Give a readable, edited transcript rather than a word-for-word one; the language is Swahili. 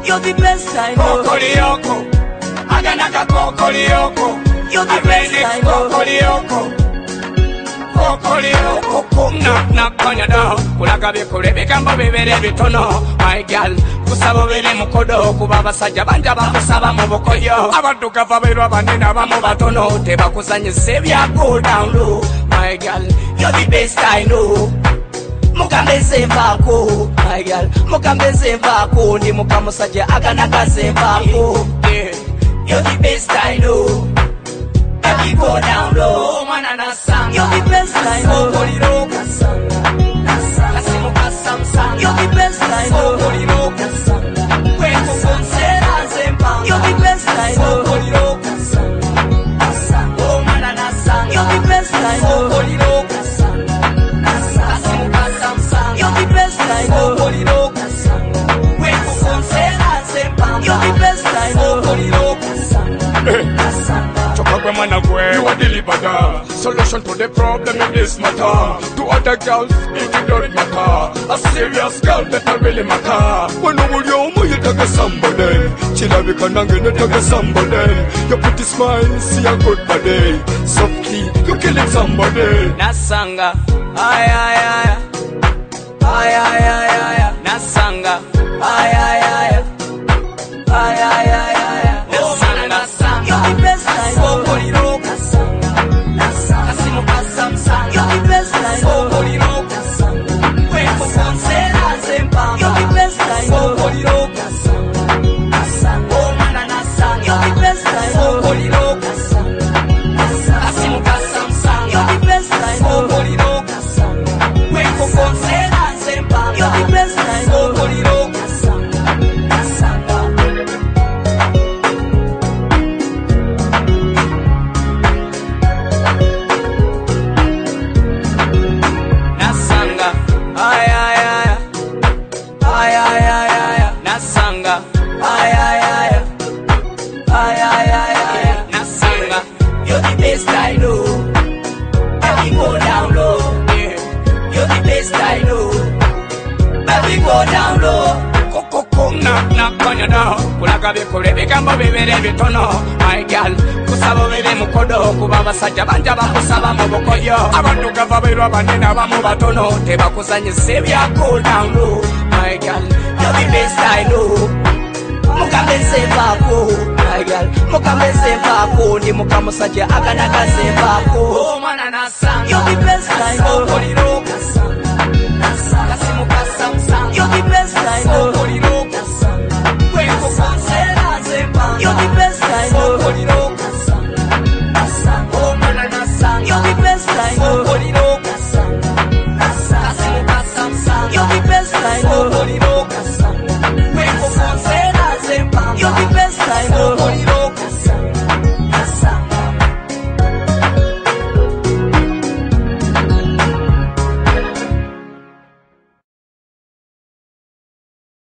You're the best I know. Kokoliyoko, aganaka kokoliyoko. You're the best I know. Kokoliyoko, kokoliyoko. Knock on your door. Kulaga bikule bigambo bibere bitono. My girl, kusaba bere mukodo. Kuba basajja banja bakusaba mu bukoyo. Abantu kava berwa banene abamu batono. Tebakuzanyisa ebya go down low. My girl, you're the best I know. Mukambe sembako, my girl. Mukambe sembako, ndi mukamusajja aganaka sembako. You're the best I know. Baby go down low, manana sang. You're the best I know. Kokoliro kasanga, kasimu kasamsanga. You're the best I know. Kokoliro kasanga, kweko konsera zempa. You're the best I know. Kokoliro kasanga, oh manana sang. You're the best I know. Kokoliro kasanga, kasimu kasamsanga. You're the best I know. Kokoliro kasanga, kweko konsera zempa. You're the best I know. Kokoliro kasanga. You are delivered. Solution to the problem in this matter. To other girls, it don't matter. A serious girl that really matter. When you take somebody, chilla we can take somebody. Your pretty smile, see a good body. Softly, you killing somebody. Nasanga, ay ay ay, ay ay ay ay. Nasanga, ay ay ay, ay ay ay ay. Nasanga, You're the best I know. Kokoliro kasanga, kasimu kasamsanga. You're the best I know. Kokoliro kasanga, kweko konsera zempa. You're the best I know. Kokoliro kasanga, oh manana sanga. You're the best I know. Kokoliro kasanga, kasimu kasamsanga. You're the best I know. Kokoliro kasanga, kweko konsera zempa. You're the best I know. Kokoliro kasanga. Nasanga, ay ay ay, ay ay ay ay. Nasanga, ay ay ay, ay ay ay ay. Nasanga, you're the best I know. Baby go down low, yeah. You're the best I know. Baby go down low. Knock on your door. Kulaga bikule bigambo bibere bitono. My girl, kusaba bere mukodo. Kuba basajja banja bakusaba mu bukoyo. Abantu kava berwa banene abamu batono. Tebakuzanyisa ebya go down low. My girl, you're the best I know. Mukambe sembako, my girl. Mukambe sembako, ndi mukamusajja aganaka sembako. Oh manana sang. You're the best I know. Kokoliro kasanga.